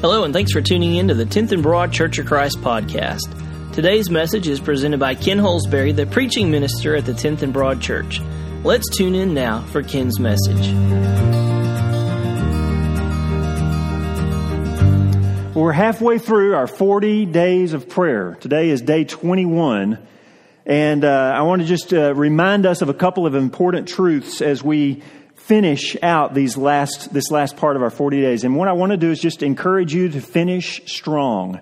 Hello, and thanks for tuning in to the 10th and Broad Church of Christ podcast. Today's message is presented by Ken Holsbury, the preaching minister at the 10th and Broad Church. Let's tune in now for Ken's message. We're halfway through our 40 days of prayer. Today is day 21. And I want to just remind us of a couple of important truths as we finish out this last part of our 40 days. And what I want to do is just encourage you to finish strong.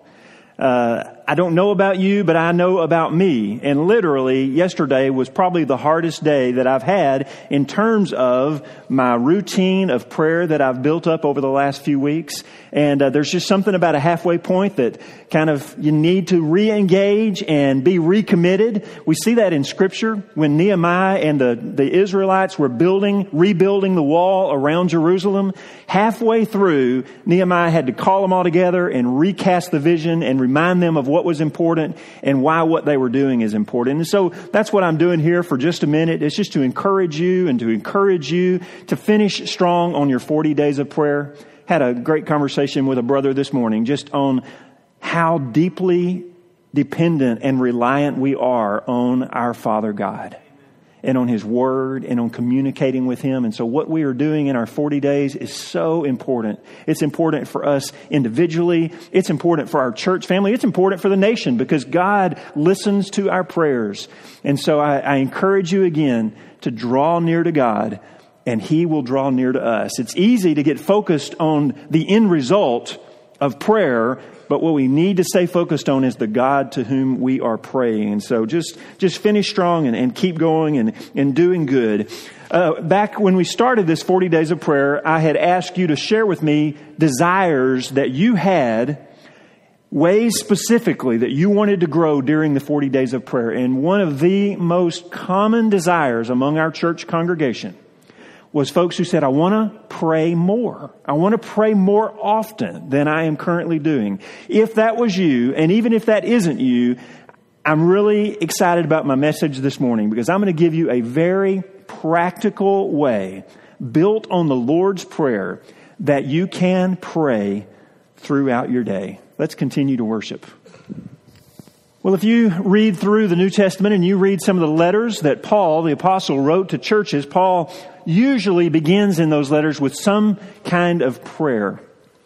I don't know about you, but I know about me. And literally, yesterday was probably the hardest day that I've had in terms of my routine of prayer that I've built up over the last few weeks. And there's just something about a halfway point that kind of you need to re-engage and be recommitted. We see that in Scripture when Nehemiah and the Israelites were rebuilding the wall around Jerusalem. Halfway through, Nehemiah had to call them all together and recast the vision and remind them of what was important and why what they were doing is important. And so that's what I'm doing here for just a minute. It's just to encourage you to finish strong on your 40 days of prayer. Had a great conversation with a brother this morning just on how deeply dependent and reliant we are on our Father God and on His Word and on communicating with Him. And so what we are doing in our 40 days is so important. It's important for us individually. It's important for our church family. It's important for the nation because God listens to our prayers. And so I encourage you again to draw near to God, and He will draw near to us. It's easy to get focused on the end result of prayer, but what we need to stay focused on is the God to whom we are praying. And so just finish strong and keep going and doing good. Back when we started this 40 days of prayer, I had asked you to share with me desires that you had, ways specifically that you wanted to grow during the 40 days of prayer. And one of the most common desires among our church congregation was folks who said, I want to pray more. I want to pray more often than I am currently doing. If that was you, and even if that isn't you, I'm really excited about my message this morning because I'm going to give you a very practical way built on the Lord's Prayer that you can pray throughout your day. Let's continue to worship. Well, if you read through the New Testament and you read some of the letters that Paul, the apostle, wrote to churches, Paul usually begins in those letters with some kind of prayer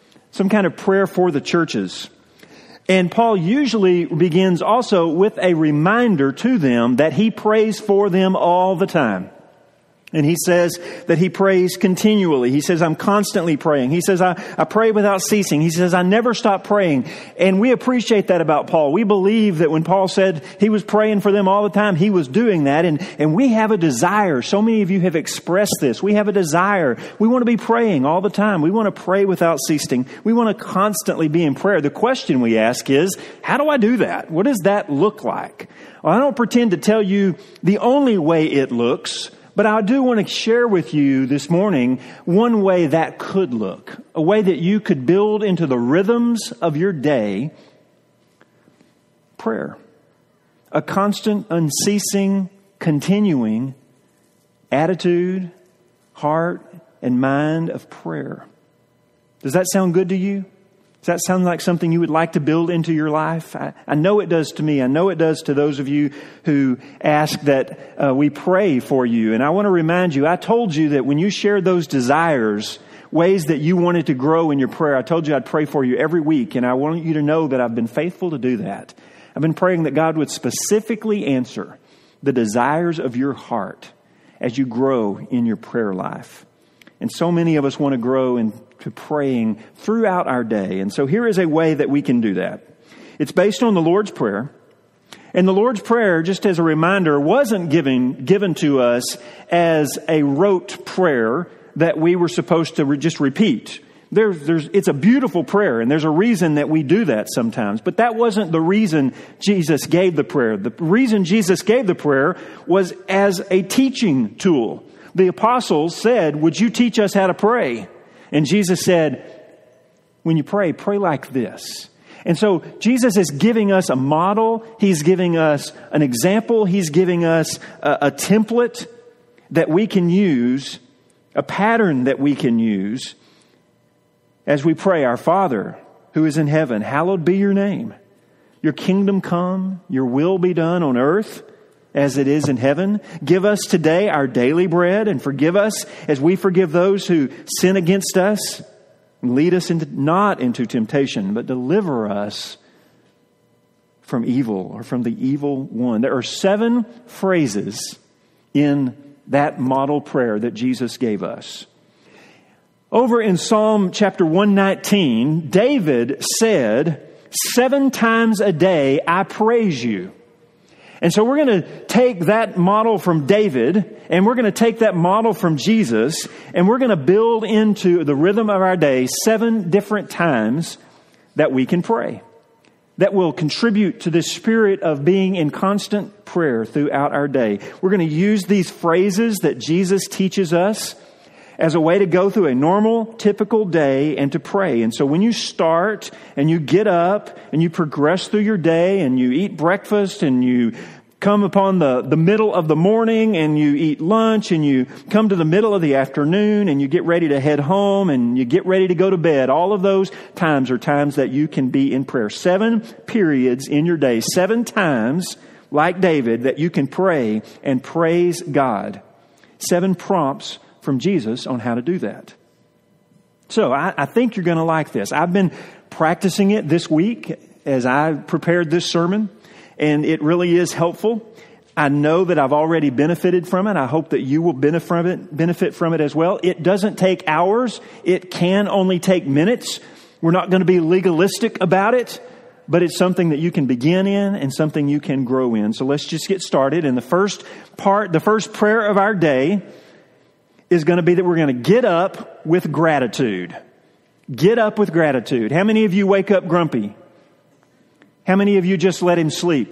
for the churches. And Paul usually begins also with a reminder to them that he prays for them all the time. And he says that he prays continually. He says, I'm constantly praying. He says, I pray without ceasing. He says, I never stop praying. And we appreciate that about Paul. We believe that when Paul said he was praying for them all the time, he was doing that. And we have a desire. So many of you have expressed this. We have a desire. We want to be praying all the time. We want to pray without ceasing. We want to constantly be in prayer. The question we ask is, how do I do that? What does that look like? Well, I don't pretend to tell you the only way it looks, but I do want to share with you this morning one way that could look, a way that you could build into the rhythms of your day prayer, a constant, unceasing, continuing attitude, heart, and mind of prayer. Does that sound good to you? Does that sound like something you would like to build into your life? I know it does to me. I know it does to those of you who ask that we pray for you. And I want to remind you, I told you that when you shared those desires, ways that you wanted to grow in your prayer, I told you I'd pray for you every week. And I want you to know that I've been faithful to do that. I've been praying that God would specifically answer the desires of your heart as you grow in your prayer life. And so many of us want to grow into praying throughout our day. And so here is a way that we can do that. It's based on the Lord's Prayer. And the Lord's Prayer, just as a reminder, wasn't given to us as a rote prayer that we were supposed to just repeat. It's a beautiful prayer, and there's a reason that we do that sometimes. But that wasn't the reason Jesus gave the prayer. The reason Jesus gave the prayer was as a teaching tool. The apostles said, would you teach us how to pray? And Jesus said, when you pray, pray like this. And so Jesus is giving us a model. He's giving us an example. He's giving us a template that we can use, a pattern that we can use as we pray, Our Father who is in heaven, hallowed be your name. Your kingdom come, your will be done on earth as it is in heaven. Give us today our daily bread, and forgive us as we forgive those who sin against us. And lead us not into temptation, but deliver us from evil, or from the evil one. There are 7 phrases in that model prayer that Jesus gave us. Over in Psalm chapter 119, David said, 7 times a day I praise you. And so we're going to take that model from David, and we're going to take that model from Jesus, and we're going to build into the rhythm of our day 7 different times that we can pray, that will contribute to this spirit of being in constant prayer throughout our day. We're going to use these phrases that Jesus teaches us as a way to go through a normal, typical day and to pray. And so when you start and you get up and you progress through your day and you eat breakfast and you come upon the middle of the morning and you eat lunch and you come to the middle of the afternoon and you get ready to head home and you get ready to go to bed, all of those times are times that you can be in prayer. 7 periods in your day, 7 times, like David, that you can pray and praise God. 7 prompts from Jesus on how to do that. So I think you're going to like this. I've been practicing it this week as I prepared this sermon, and it really is helpful. I know that I've already benefited from it. I hope that you will benefit from it as well. It doesn't take hours. It can only take minutes. We're not going to be legalistic about it, but it's something that you can begin in and something you can grow in. So let's just get started. And the first prayer of our day is going to be that we're going to get up with gratitude. Get up with gratitude. How many of you wake up grumpy? How many of you just let him sleep?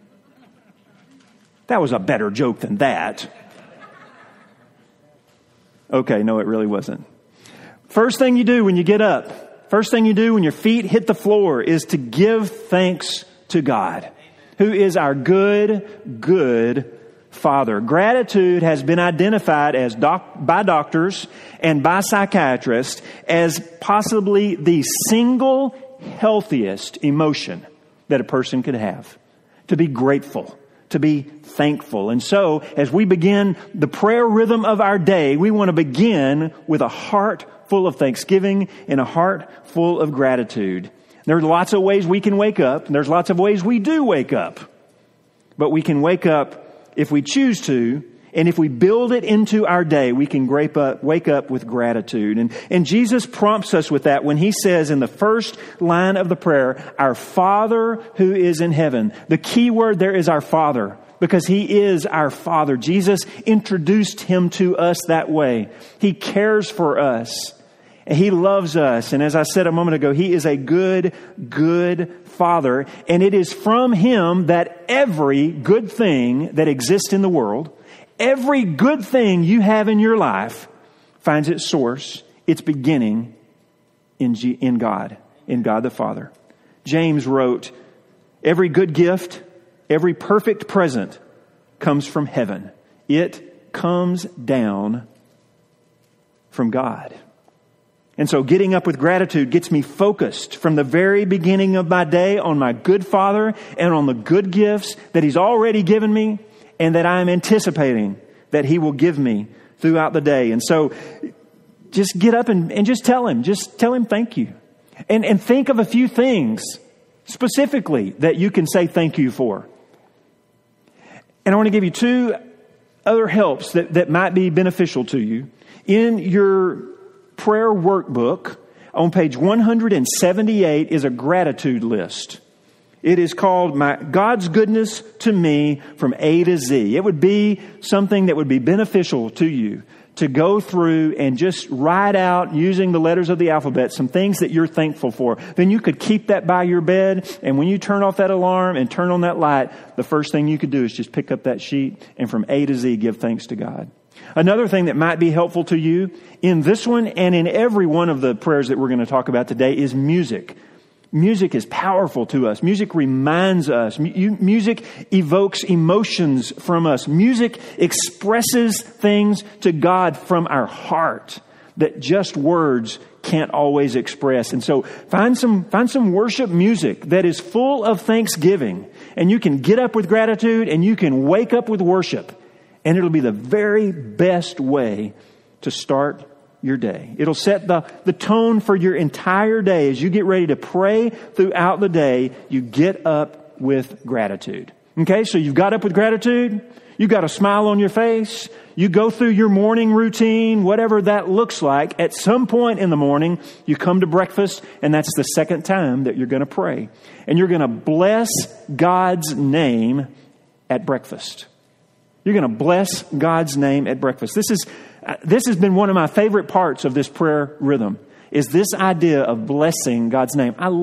That was a better joke than that. Okay, no, it really wasn't. First thing you do when you get up, first thing you do when your feet hit the floor is to give thanks to God, who is our good Father. Gratitude has been identified as by doctors and by psychiatrists as possibly the single healthiest emotion that a person could have. To be grateful, to be thankful. And so, as we begin the prayer rhythm of our day, we want to begin with a heart full of thanksgiving and a heart full of gratitude. There are lots of ways we can wake up, and there's lots of ways we do wake up. But we can wake up if we choose to, and if we build it into our day, we can wake up with gratitude. And Jesus prompts us with that when he says in the first line of the prayer, our Father who is in heaven. The key word there is our Father, because he is our Father. Jesus introduced him to us that way. He cares for us. He loves us. And as I said a moment ago, he is a good Father. And it is from him that every good thing that exists in the world, every good thing you have in your life, finds its source, its beginning in God the Father. James wrote, every good gift, every perfect present comes from heaven. It comes down from God. And so getting up with gratitude gets me focused from the very beginning of my day on my good Father and on the good gifts that he's already given me and that I'm anticipating that he will give me throughout the day. And so just get up and just tell him thank you. And think of a few things specifically that you can say thank you for. And I want to give you 2 other helps that might be beneficial to you. In your prayer workbook, on page 178 is a gratitude list. It is called God's Goodness to Me from A to Z. It would be something that would be beneficial to you to go through and just write out, using the letters of the alphabet, some things that you're thankful for. Then you could keep that by your bed, and when you turn off that alarm and turn on that light, the first thing you could do is just pick up that sheet and from A to Z give thanks to God. Another thing that might be helpful to you in this one and in every one of the prayers that we're going to talk about today is music. Music is powerful to us. Music reminds us. Music evokes emotions from us. Music expresses things to God from our heart that just words can't always express. And so find some worship music that is full of thanksgiving, and you can get up with gratitude and you can wake up with worship, and it'll be the very best way to start your day. It'll set the tone for your entire day. As you get ready to pray throughout the day, you get up with gratitude. Okay, so you've got up with gratitude. You've got a smile on your face. You go through your morning routine, whatever that looks like. At some point in the morning, you come to breakfast, and that's the second time that you're going to pray. And you're going to bless God's name at breakfast. You're going to bless God's name at breakfast. This has been one of my favorite parts of this prayer rhythm, is this idea of blessing God's name. I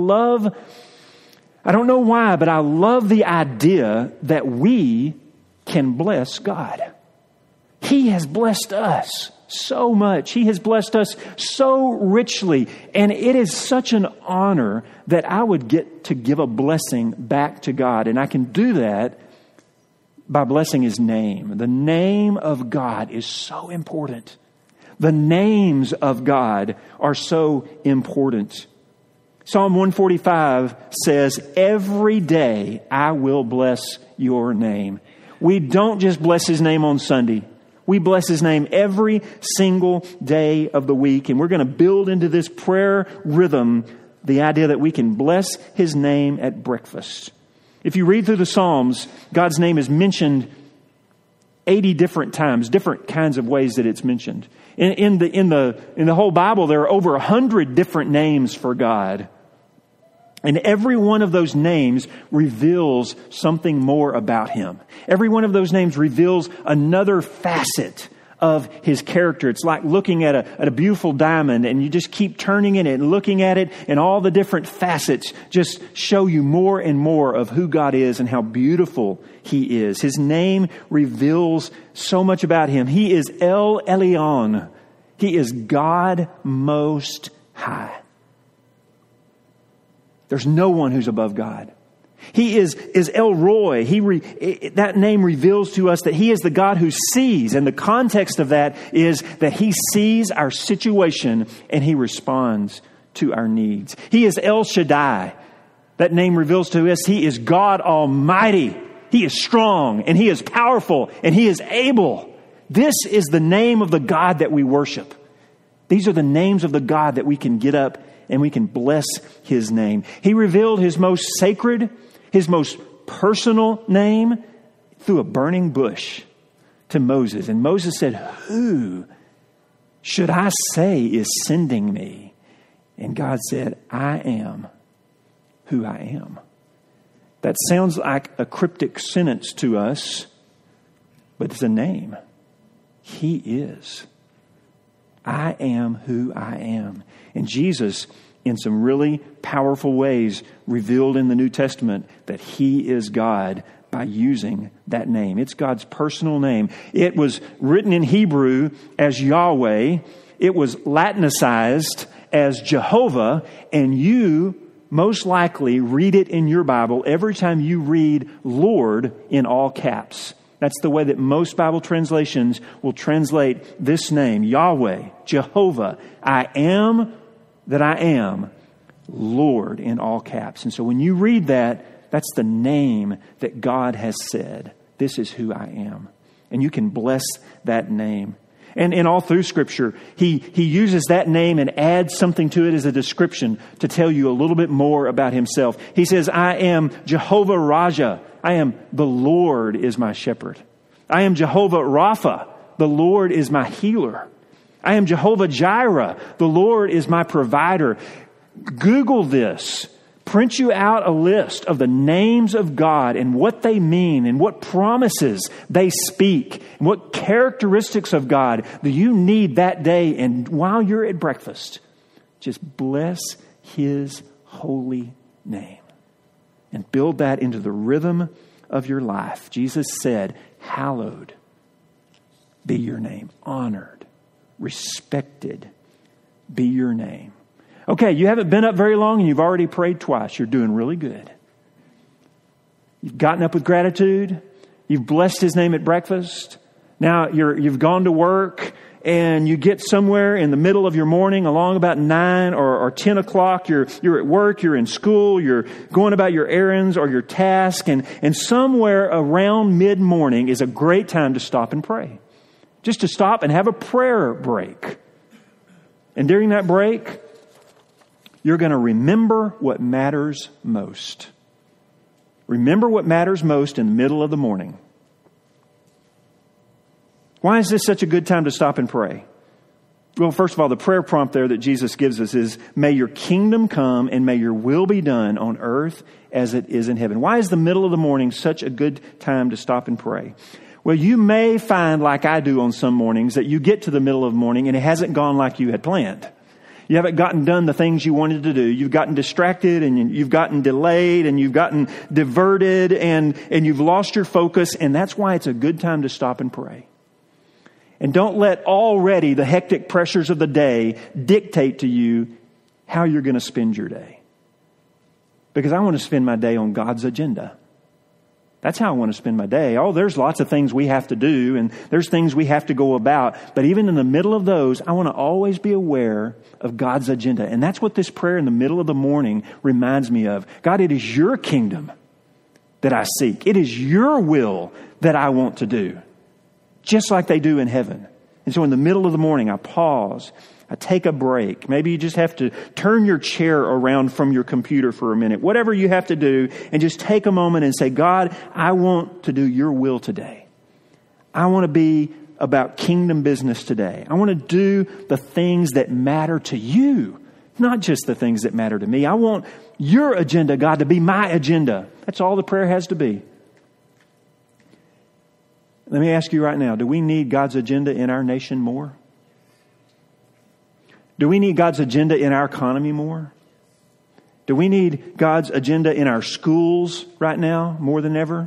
don't know why, but I love the idea that we can bless God. He has blessed us so much. He has blessed us so richly. And it is such an honor that I would get to give a blessing back to God. And I can do that by blessing His name. The name of God is so important. The names of God are so important. Psalm 145 says, "Every day I will bless your name." We don't just bless His name on Sunday. We bless His name every single day of the week. And we're going to build into this prayer rhythm the idea that we can bless His name at breakfast. If you read through the Psalms, God's name is mentioned 80 different times, different kinds of ways that it's mentioned. In the whole Bible, there are over 100 different names for God. And every one of those names reveals something more about Him. Every one of those names reveals another facet of His character. It's like looking at a beautiful diamond, and you just keep turning it and looking at it, and all the different facets just show you more and more of who God is and how beautiful He is. His name reveals so much about Him. He is El Elyon. He is God Most High. There's no one who's above God. He is El Roy. That name reveals to us that He is the God who sees. And the context of that is that He sees our situation and He responds to our needs. He is El Shaddai. That name reveals to us He is God Almighty. He is strong and He is powerful and He is able. This is the name of the God that we worship. These are the names of the God that we can get up and we can bless His name. He revealed His most sacred, His most personal name through a burning bush to Moses. And Moses said, "Who should I say is sending me?" And God said, "I am who I am." That sounds like a cryptic sentence to us, but it's a name. He is. I am who I am. And Jesus, in some really powerful ways, revealed in the New Testament that He is God by using that name. It's God's personal name. It was written in Hebrew as Yahweh. It was Latinicized as Jehovah. And you most likely read it in your Bible every time you read Lord in all caps. That's the way that most Bible translations will translate this name, Yahweh, Jehovah. I am that I am, Lord, in all caps. And so when you read that, that's the name that God has said, this is who I am. And you can bless that name. And all through Scripture, He uses that name and adds something to it as a description to tell you a little bit more about Himself. He says, I am Jehovah Raja. I am the Lord is my shepherd. I am Jehovah Rapha. The Lord is my healer. I am Jehovah Jireh. The Lord is my provider. Google this. Print you out a list of the names of God and what they mean and what promises they speak and what characteristics of God do you need that day. And while you're at breakfast, just bless His holy name and build that into the rhythm of your life. Jesus said, hallowed be your name. Honored, respected be your name. Okay, you haven't been up very long and you've already prayed twice. You're doing really good. You've gotten up with gratitude. You've blessed His name at breakfast. Now you've gone to work and you get somewhere in the middle of your morning along about 9 or 10 o'clock. You're at work, you're in school, you're going about your errands or your task, and somewhere around mid-morning is a great time to stop and pray. Just to stop and have a prayer break. And during that break, you're going to remember what matters most. Remember what matters most in the middle of the morning. Why is this such a good time to stop and pray? Well, first of all, the prayer prompt there that Jesus gives us is, may your kingdom come and may your will be done on earth as it is in heaven. Why is the middle of the morning such a good time to stop and pray? Well, you may find, like I do on some mornings, that you get to the middle of the morning and it hasn't gone like you had planned. You haven't gotten done the things you wanted to do. You've gotten distracted and you've gotten delayed and you've gotten diverted and you've lost your focus. And that's why it's a good time to stop and pray. And don't let already the hectic pressures of the day dictate to you how you're going to spend your day. Because I want to spend my day on God's agenda. That's how I want to spend my day. Oh, there's lots of things we have to do and there's things we have to go about. But even in the middle of those, I want to always be aware of God's agenda. And that's what this prayer in the middle of the morning reminds me of. God, it is your kingdom that I seek. It is your will that I want to do. Just like they do in heaven. And so in the middle of the morning, I pause. I take a break. Maybe you just have to turn your chair around from your computer for a minute. Whatever you have to do, and just take a moment and say, God, I want to do your will today. I want to be about kingdom business today. I want to do the things that matter to you, not just the things that matter to me. I want your agenda, God, to be my agenda. That's all the prayer has to be. Let me ask you right now, do we need God's agenda in our nation more? Do we need God's agenda in our economy more? Do we need God's agenda in our schools right now more than ever?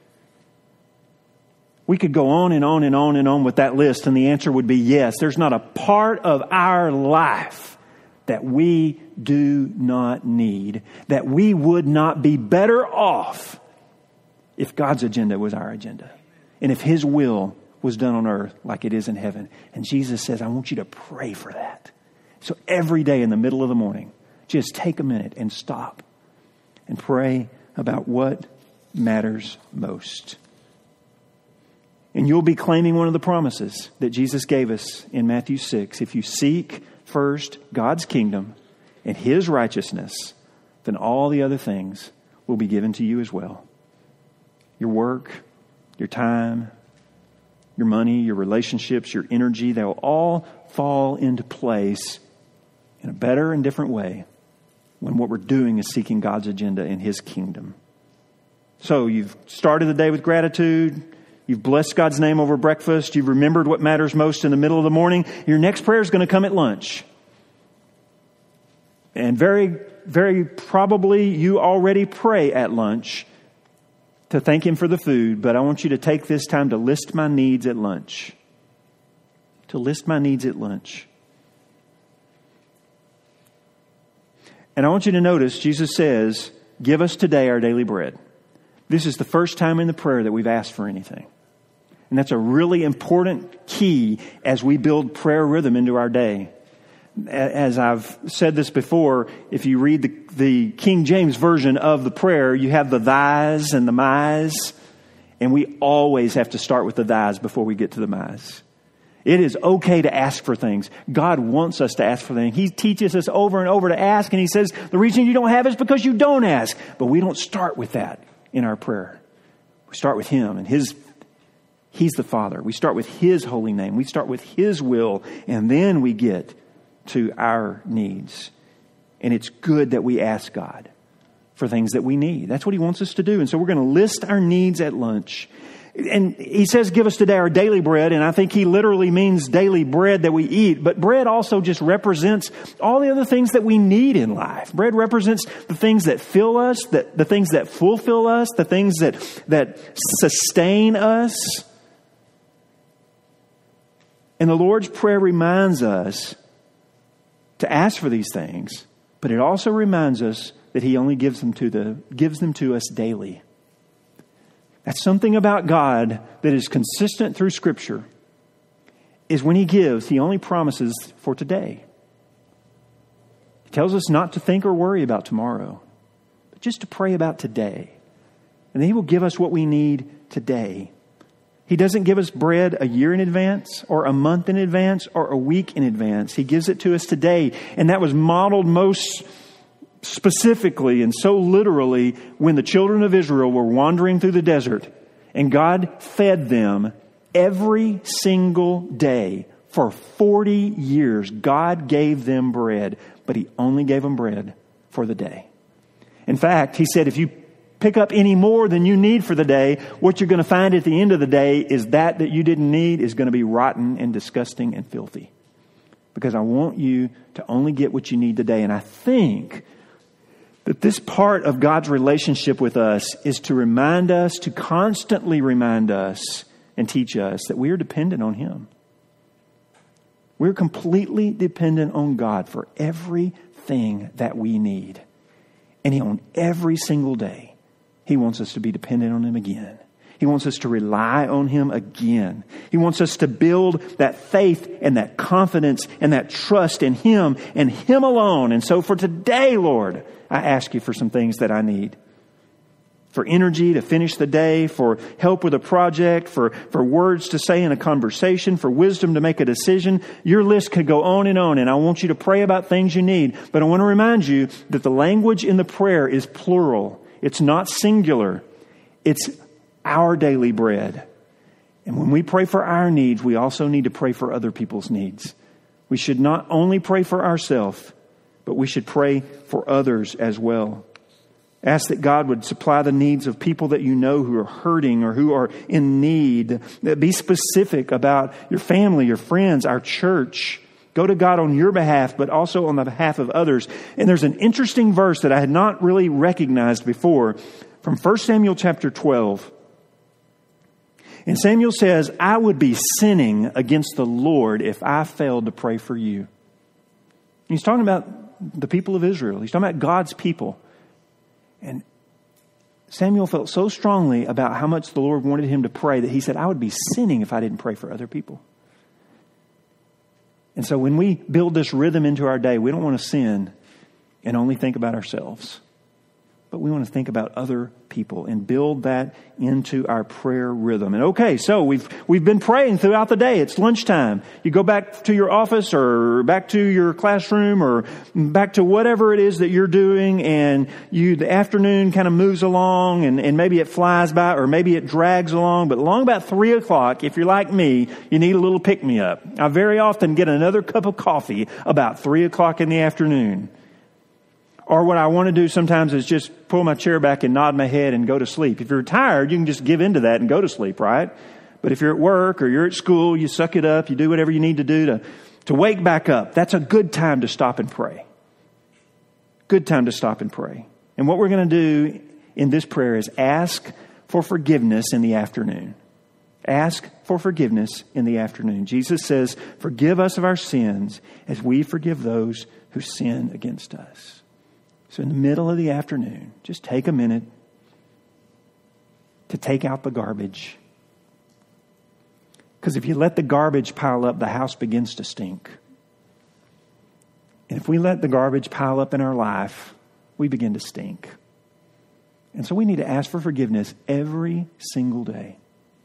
We could go on and on and on and on with that list, and the answer would be yes. There's not a part of our life that we do not need, that we would not be better off if God's agenda was our agenda. And if His will was done on earth like it is in heaven. And Jesus says, I want you to pray for that. So every day in the middle of the morning, just take a minute and stop and pray about what matters most. And you'll be claiming one of the promises that Jesus gave us in Matthew 6. If you seek first God's kingdom and His righteousness, then all the other things will be given to you as well. Your work, your time, your money, your relationships, your energy, they'll all fall into place in a better and different way when what we're doing is seeking God's agenda and His kingdom. So you've started the day with gratitude. You've blessed God's name over breakfast. You've remembered what matters most in the middle of the morning. Your next prayer is going to come at lunch. And very, very probably you already pray at lunch to thank Him for the food, but I want you to take this time to list my needs at lunch. To list my needs at lunch. And I want you to notice, Jesus says, give us today our daily bread. This is the first time in the prayer that we've asked for anything. And that's a really important key as we build prayer rhythm into our day. As I've said this before, if you read the King James version of the prayer, you have the thys and the mys. And we always have to start with the thys before we get to the mys. It is okay to ask for things. God wants us to ask for things. He teaches us over and over to ask. And He says, the reason you don't have is because you don't ask. But we don't start with that in our prayer. We start with Him and He's the Father. We start with His holy name. We start with His will. And then we get to our needs. And it's good that we ask God for things that we need. That's what He wants us to do. And so we're going to list our needs at lunch. And He says, give us today our daily bread. And I think He literally means daily bread that we eat. But bread also just represents all the other things that we need in life. Bread represents the things that fill us, the things that fulfill us, the things that sustain us. And the Lord's Prayer reminds us to ask for these things. But it also reminds us that He only gives them to us daily. That's something about God that is consistent through Scripture. is when he gives, he only promises for today. He tells us not to think or worry about tomorrow, but just to pray about today. And then he will give us what we need today. He doesn't give us bread a year in advance or a month in advance or a week in advance. He gives it to us today. And that was modeled most specifically and so literally when the children of Israel were wandering through the desert and God fed them every single day. For 40 years, God gave them bread, but he only gave them bread for the day. In fact, he said, if you pick up any more than you need for the day, what you're going to find at the end of the day is that you didn't need is going to be rotten and disgusting and filthy. Because I want you to only get what you need today. And I think that this part of God's relationship with us is to remind us, to constantly remind us and teach us that we are dependent on him. We're completely dependent on God for everything that we need. And on every single day, he wants us to be dependent on him again. He wants us to rely on him again. He wants us to build that faith and that confidence and that trust in him and him alone. And so for today, Lord, I ask you for some things that I need. For energy to finish the day, for help with a project, for words to say in a conversation, for wisdom to make a decision. Your list could go on, and I want you to pray about things you need. But I want to remind you that the language in the prayer is plural. It's not singular. It's our daily bread. And when we pray for our needs, we also need to pray for other people's needs. We should not only pray for ourselves, but we should pray for others as well. Ask that God would supply the needs of people that you know who are hurting or who are in need. Be specific about your family, your friends, our church. Go to God on your behalf, but also on the behalf of others. And there's an interesting verse that I had not really recognized before from 1 Samuel chapter 12. And Samuel says, I would be sinning against the Lord if I failed to pray for you. He's talking about the people of Israel. He's talking about God's people. And Samuel felt so strongly about how much the Lord wanted him to pray that he said, I would be sinning if I didn't pray for other people. And so when we build this rhythm into our day, we don't want to sin and only think about ourselves. But we want to think about other people and build that into our prayer rhythm. And okay, so we've been praying throughout the day. It's lunchtime. You go back to your office or back to your classroom or back to whatever it is that you're doing, and the afternoon kind of moves along and maybe it flies by or maybe it drags along. But along about 3 o'clock, if you're like me, you need a little pick-me-up. I very often get another cup of coffee about 3 o'clock in the afternoon. Or what I want to do sometimes is just pull my chair back and nod my head and go to sleep. If you're tired, you can just give into that and go to sleep, right? But if you're at work or you're at school, you suck it up. You do whatever you need to do to wake back up. That's a good time to stop and pray. Good time to stop and pray. And what we're going to do in this prayer is ask for forgiveness in the afternoon. Ask for forgiveness in the afternoon. Jesus says, forgive us of our sins as we forgive those who sin against us. So in the middle of the afternoon, just take a minute to take out the garbage. Because if you let the garbage pile up, the house begins to stink. And if we let the garbage pile up in our life, we begin to stink. And so we need to ask for forgiveness every single day.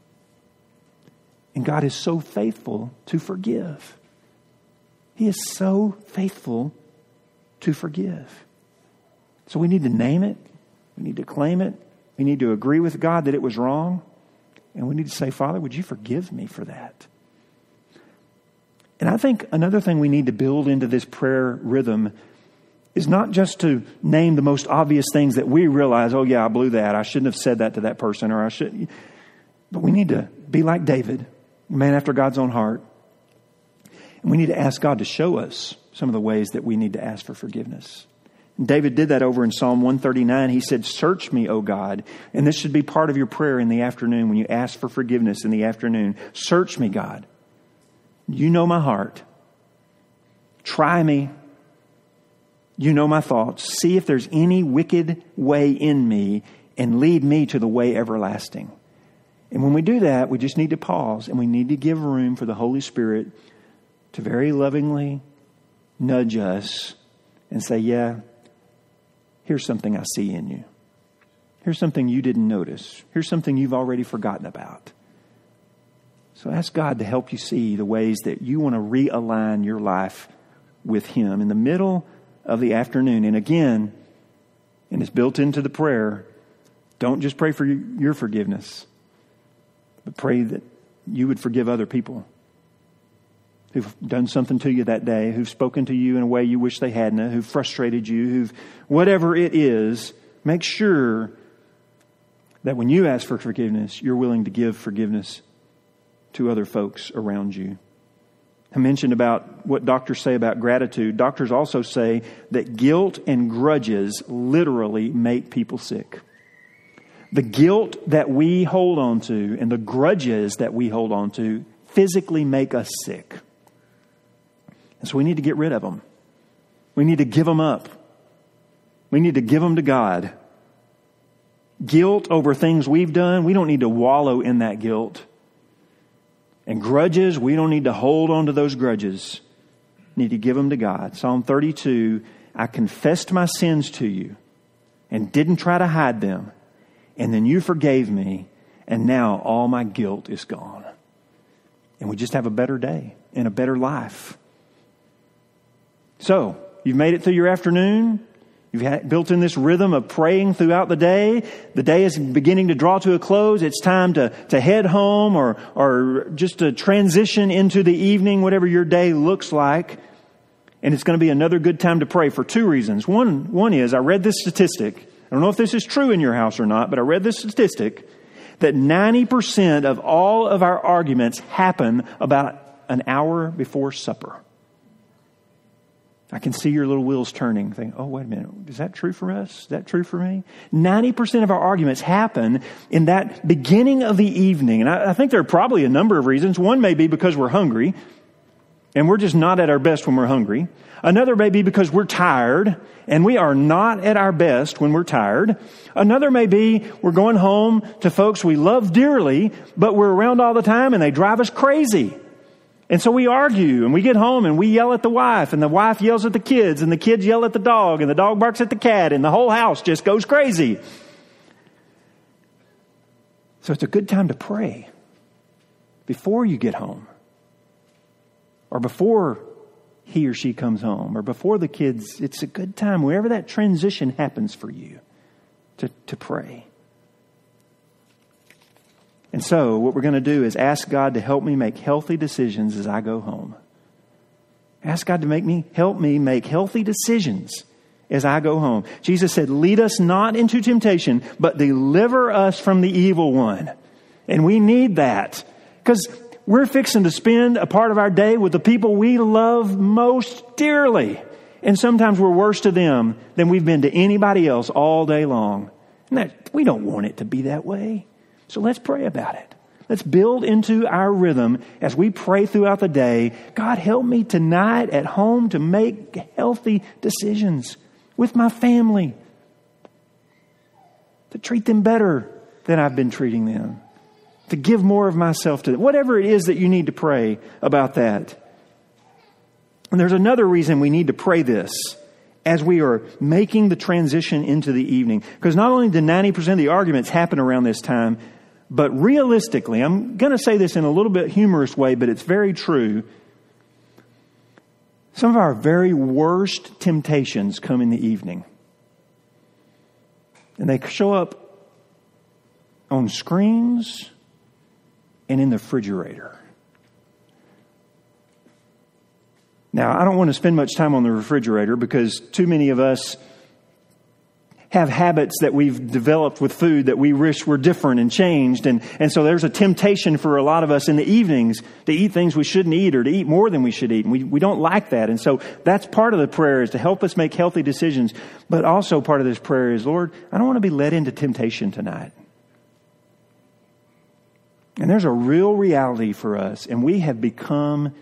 And God is so faithful to forgive. He is so faithful to forgive. So we need to name it. We need to claim it. We need to agree with God that it was wrong. And we need to say, Father, would you forgive me for that? And I think another thing we need to build into this prayer rhythm is not just to name the most obvious things that we realize, oh yeah, I blew that. I shouldn't have said that to that person, or I shouldn't. But we need to be like David, a man after God's own heart. And we need to ask God to show us some of the ways that we need to ask for forgiveness. David did that over in Psalm 139. He said, search me, O God. And this should be part of your prayer in the afternoon when you ask for forgiveness in the afternoon. Search me, God. You know my heart. Try me. You know my thoughts. See if there's any wicked way in me and lead me to the way everlasting. And when we do that, we just need to pause and we need to give room for the Holy Spirit to very lovingly nudge us and say, yeah, here's something I see in you. Here's something you didn't notice. Here's something you've already forgotten about. So ask God to help you see the ways that you want to realign your life with Him in the middle of the afternoon. And again, and it's built into the prayer, don't just pray for your forgiveness, but pray that you would forgive other people who've done something to you that day, who've spoken to you in a way you wish they hadn't, who've frustrated you, who've whatever it is. Make sure that when you ask for forgiveness, you're willing to give forgiveness to other folks around you. I mentioned about what doctors say about gratitude. Doctors also say that guilt and grudges literally make people sick. The guilt that we hold on to and the grudges that we hold on to physically make us sick. And so we need to get rid of them. We need to give them up. We need to give them to God. Guilt over things we've done, we don't need to wallow in that guilt. And grudges, we don't need to hold on to those grudges. We need to give them to God. Psalm 32, I confessed my sins to you and didn't try to hide them. And then you forgave me, and now all my guilt is gone. And we just have a better day and a better life. So, you've made it through your afternoon. You've built in this rhythm of praying throughout the day. The day is beginning to draw to a close. It's time to head home or just to transition into the evening, whatever your day looks like. And it's going to be another good time to pray for two reasons. One is, I read this statistic. I don't know if this is true in your house or not, but I read this statistic that 90% of all of our arguments happen about an hour before supper. I can see your little wheels turning, thinking, oh, wait a minute, is that true for us? Is that true for me? 90% of our arguments happen in that beginning of the evening. And I think there are probably a number of reasons. One may be because we're hungry, and we're just not at our best when we're hungry. Another may be because we're tired, and we are not at our best when we're tired. Another may be we're going home to folks we love dearly, but we're around all the time, and they drive us crazy. And so we argue, and we get home, and we yell at the wife, and the wife yells at the kids, and the kids yell at the dog, and the dog barks at the cat, and the whole house just goes crazy. So it's a good time to pray before you get home, or before he or she comes home, or before the kids. It's a good time, wherever that transition happens for you, to pray. And so what we're going to do is ask God to help me make healthy decisions as I go home. Ask God to help me make healthy decisions as I go home. Jesus said, lead us not into temptation, but deliver us from the evil one. And we need that because we're fixing to spend a part of our day with the people we love most dearly. And sometimes we're worse to them than we've been to anybody else all day long. And we don't want it to be that way. So let's pray about it. Let's build into our rhythm as we pray throughout the day. God, help me tonight at home to make healthy decisions with my family, to treat them better than I've been treating them, to give more of myself to them. Whatever it is that you need to pray about that. And there's another reason we need to pray this as we are making the transition into the evening. Because not only do 90% of the arguments happen around this time, but realistically, I'm going to say this in a little bit humorous way, but it's very true. Some of our very worst temptations come in the evening. And they show up on screens and in the refrigerator. Now, I don't want to spend much time on the refrigerator because too many of us have habits that we've developed with food that we wish were different and changed. And so there's a temptation for a lot of us in the evenings to eat things we shouldn't eat or to eat more than we should eat. And we don't like that. And so that's part of the prayer, is to help us make healthy decisions. But also part of this prayer is, Lord, I don't want to be led into temptation tonight. And there's a real reality for us, and we have become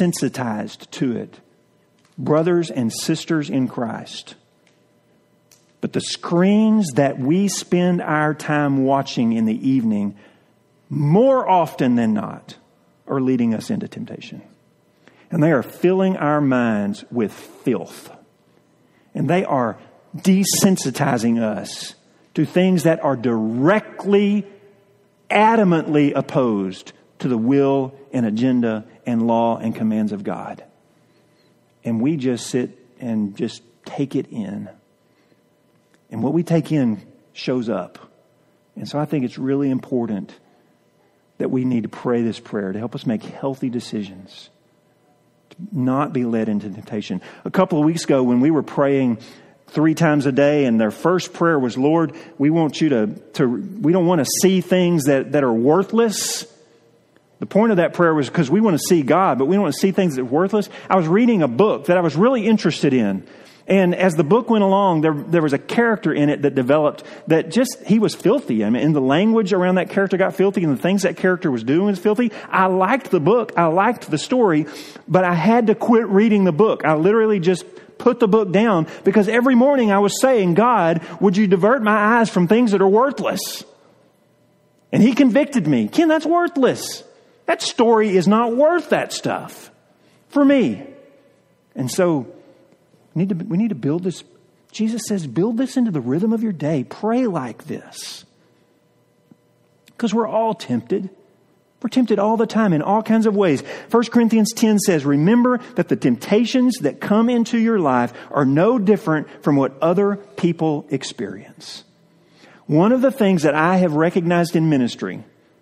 desensitized to it. Brothers and sisters in Christ, But the screens that we spend our time watching in the evening, more often than not, are leading us into temptation. And they are filling our minds with filth. And they are desensitizing us to things that are directly, adamantly opposed to the will and agenda and law and commands of God. And we just sit and just take it in. And what we take in shows up. And so I think it's really important that we need to pray this prayer to help us make healthy decisions, to not be led into temptation. A couple of weeks ago when we were praying 3 times a day, and their first prayer was, Lord, we want you we don't want to see things that are worthless. The point of that prayer was because we want to see God, but we don't want to see things that are worthless. I was reading a book that I was really interested in. And as the book went along, there was a character in it that developed that he was filthy. I mean, and the language around that character got filthy, and the things that character was doing was filthy. I liked the book. I liked the story, but I had to quit reading the book. I literally just put the book down because every morning I was saying, God, would you divert my eyes from things that are worthless? And He convicted me. Ken, that's worthless. That story is not worth that stuff for me. And so we need to build this. Jesus says, build this into the rhythm of your day. Pray like this. Because we're all tempted. We're tempted all the time in all kinds of ways. 1 Corinthians 10 says, remember that the temptations that come into your life are no different from what other people experience. One of the things that I have recognized in ministry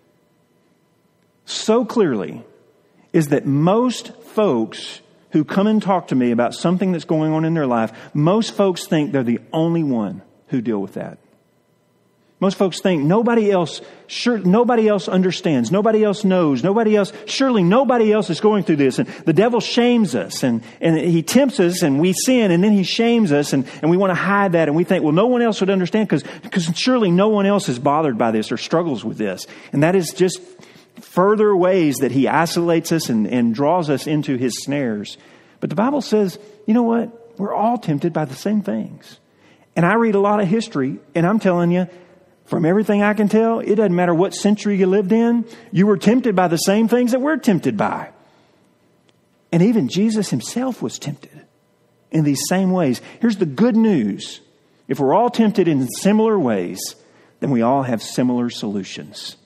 so clearly is that most folks who come and talk to me about something that's going on in their life, most folks think they're the only one who deal with that. Most folks think nobody else understands, nobody else knows, surely nobody else is going through this. And the devil shames us and he tempts us and we sin and then he shames us and we want to hide that and we think, well, no one else would understand because surely no one else is bothered by this or struggles with this. And that is just further ways that he isolates us and draws us into his snares. But the Bible says, you know what? We're all tempted by the same things. And I read a lot of history and I'm telling you, from everything I can tell, it doesn't matter what century you lived in, you were tempted by the same things that we're tempted by. And even Jesus himself was tempted in these same ways. Here's the good news. If we're all tempted in similar ways, then we all have similar solutions.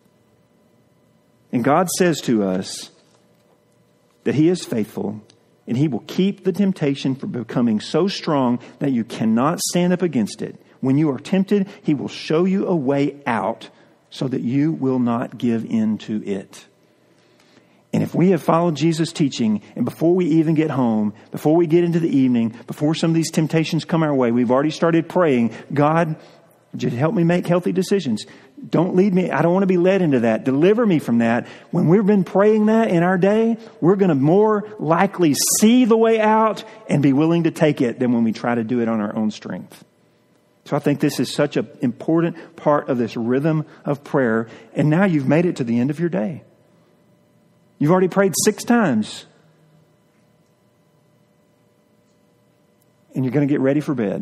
And God says to us that He is faithful and He will keep the temptation from becoming so strong that you cannot stand up against it. When you are tempted, He will show you a way out so that you will not give in to it. And if we have followed Jesus' teaching, and before we even get home, before we get into the evening, before some of these temptations come our way, we've already started praying, God, would you help me make healthy decisions? Don't lead me. I don't want to be led into that. Deliver me from that. When we've been praying that in our day, we're going to more likely see the way out and be willing to take it than when we try to do it on our own strength. So I think this is such an important part of this rhythm of prayer. And now you've made it to the end of your day. You've already prayed 6 times. And you're going to get ready for bed.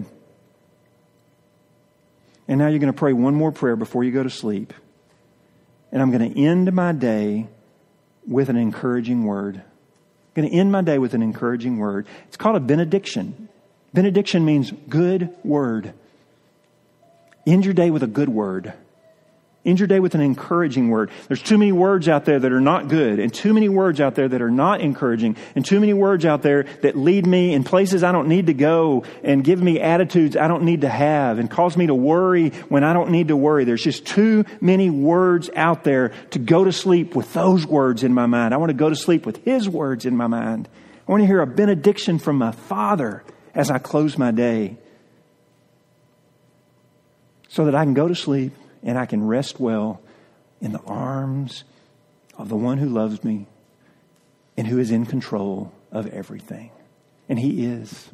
And now you're going to pray one more prayer before you go to sleep. And I'm going to end my day with an encouraging word. I'm going to end my day with an encouraging word. It's called a benediction. Benediction means good word. End your day with a good word. End your day with an encouraging word. There's too many words out there that are not good, and too many words out there that are not encouraging, and too many words out there that lead me in places I don't need to go and give me attitudes I don't need to have and cause me to worry when I don't need to worry. There's just too many words out there to go to sleep with those words in my mind. I want to go to sleep with His words in my mind. I want to hear a benediction from my Father as I close my day, so that I can go to sleep and I can rest well in the arms of the one who loves me and who is in control of everything. And He is.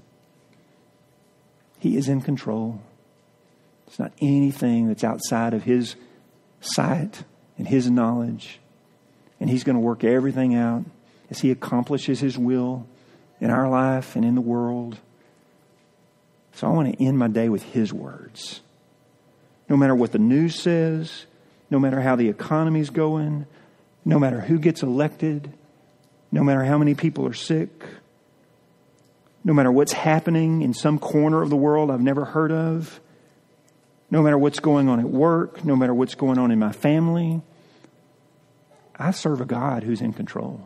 He is in control. It's not anything that's outside of His sight and His knowledge. And He's going to work everything out as He accomplishes His will in our life and in the world. So I want to end my day with His words. No matter what the news says, no matter how the economy's going, no matter who gets elected, no matter how many people are sick, no matter what's happening in some corner of the world I've never heard of, no matter what's going on at work, no matter what's going on in my family, I serve a God who's in control.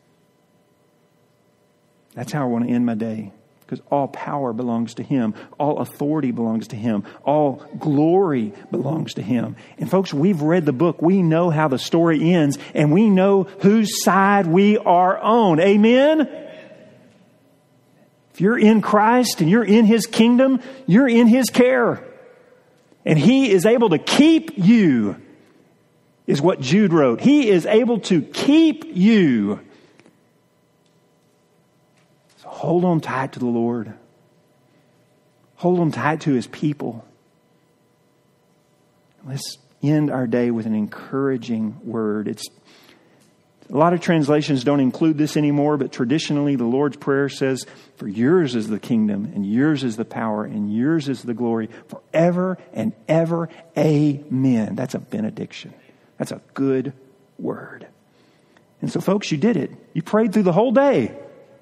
That's how I want to end my day. Because all power belongs to Him. All authority belongs to Him. All glory belongs to Him. And folks, we've read the book. We know how the story ends. And we know whose side we are on. Amen? If you're in Christ and you're in His kingdom, you're in His care. And He is able to keep you, is what Jude wrote. He is able to keep you. Hold on tight to the Lord. Hold on tight to His people. Let's end our day with an encouraging word. A lot of translations don't include this anymore, but traditionally the Lord's Prayer says, "For yours is the kingdom, and yours is the power, and yours is the glory, forever and ever. Amen." That's a benediction. That's a good word. And so, folks, you did it. You prayed through the whole day.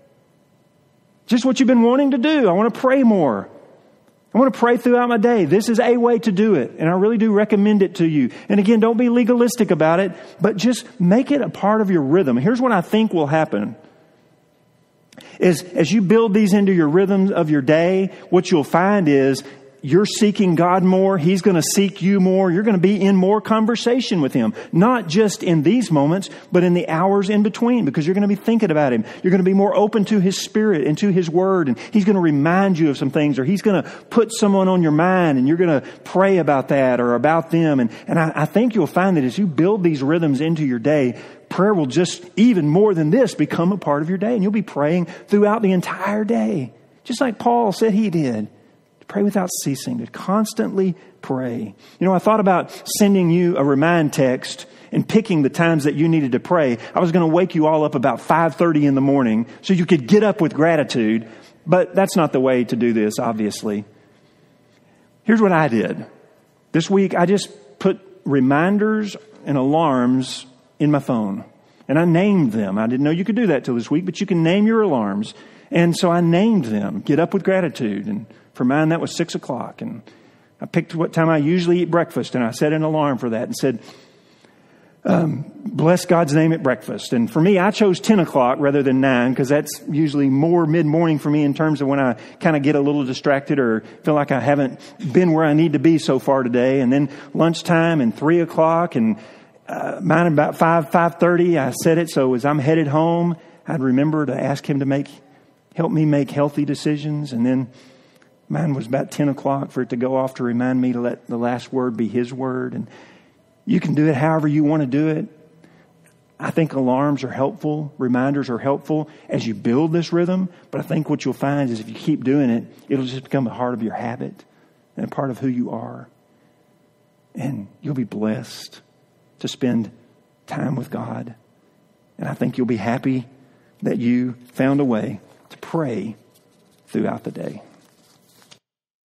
Just what you've been wanting to do. I want to pray more. I want to pray throughout my day. This is a way to do it. And I really do recommend it to you. And again, don't be legalistic about it, but just make it a part of your rhythm. Here's what I think will happen. Is as you build these into your rhythms of your day, what you'll find is you're seeking God more. He's going to seek you more. You're going to be in more conversation with Him. Not just in these moments, but in the hours in between, because you're going to be thinking about Him. You're going to be more open to His Spirit and to His Word. And He's going to remind you of some things, or He's going to put someone on your mind and you're going to pray about that or about them. And I think you'll find that as you build these rhythms into your day, prayer will just, even more than this, become a part of your day. And you'll be praying throughout the entire day. Just like Paul said he did. Pray without ceasing, to constantly pray. You know, I thought about sending you a remind text and picking the times that you needed to pray. I was going to wake you all up about 5:30 in the morning so you could get up with gratitude. But that's not the way to do this, obviously. Here's what I did. This week, I just put reminders and alarms in my phone. And I named them. I didn't know you could do that till this week, but you can name your alarms. And so I named them. Get up with gratitude. And for mine, that was 6 o'clock. And I picked what time I usually eat breakfast. And I set an alarm for that and said, bless God's name at breakfast. And for me, I chose 10 o'clock rather than 9, because that's usually more mid-morning for me in terms of when I kind of get a little distracted or feel like I haven't been where I need to be so far today. And then lunchtime and 3 o'clock and mine about 5:30. I set it so as I'm headed home, I'd remember to ask Him to help me make healthy decisions. And then mine was about 10 o'clock for it to go off to remind me to let the last word be His word. And you can do it however you want to do it. I think alarms are helpful. Reminders are helpful as you build this rhythm. But I think what you'll find is if you keep doing it, it'll just become a part of your habit and a part of who you are. And you'll be blessed to spend time with God. And I think you'll be happy that you found a way to pray throughout the day.